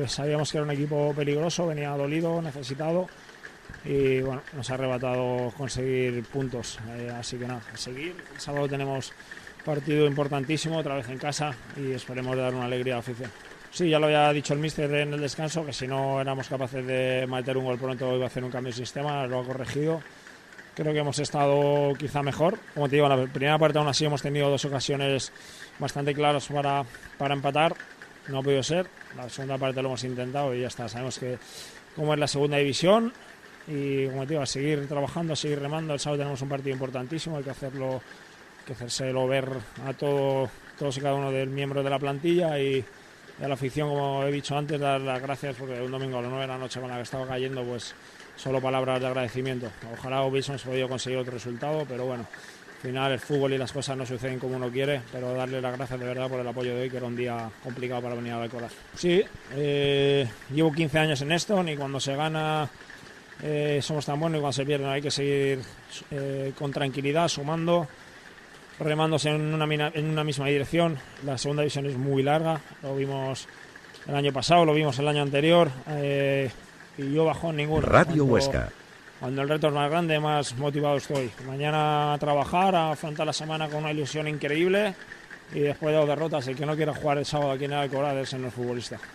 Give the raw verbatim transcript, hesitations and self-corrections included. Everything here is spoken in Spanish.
sabíamos que era un equipo peligroso, venía dolido, necesitado y bueno, nos ha arrebatado conseguir puntos, eh, así que nada, a seguir. El sábado tenemos partido importantísimo otra vez en casa y esperemos dar una alegría a la afición. Sí, ya lo había dicho el míster en el descanso, que si no éramos capaces de meter un gol pronto iba a hacer un cambio de sistema, lo ha corregido. Creo que hemos estado quizá mejor. Como te digo, en la primera parte aún así hemos tenido dos ocasiones bastante claras para, para empatar. No ha podido ser. La segunda parte lo hemos intentado y ya está. Sabemos que como es la segunda división y como te digo, a seguir trabajando, a seguir remando. El sábado tenemos un partido importantísimo, hay que hacerlo, hay que hacérselo ver a todo, todos y cada uno del miembro de la plantilla y, y a la afición, como he dicho antes, dar las gracias porque un domingo a las nueve de la noche con la que estaba cayendo, pues solo palabras de agradecimiento. Ojalá hubiésemos podido conseguir otro resultado, pero bueno, al final el fútbol y las cosas no suceden como uno quiere, pero darle las gracias de verdad por el apoyo de hoy, que era un día complicado para venir a Alcoraz. Sí, eh, llevo quince años en esto, ni cuando se gana eh, somos tan buenos, y cuando se pierde hay que seguir eh, con tranquilidad, sumando, remándose en una, en una misma dirección. La segunda división es muy larga, lo vimos el año pasado, lo vimos el año anterior, eh, y yo bajo ninguno. Radio cuando, Huesca. Cuando el reto es más grande, más motivado estoy. Mañana a trabajar, a afrontar la semana con una ilusión increíble y después de dos derrotas, el que no quiera jugar el sábado aquí en el Alcoraz ese no es futbolista.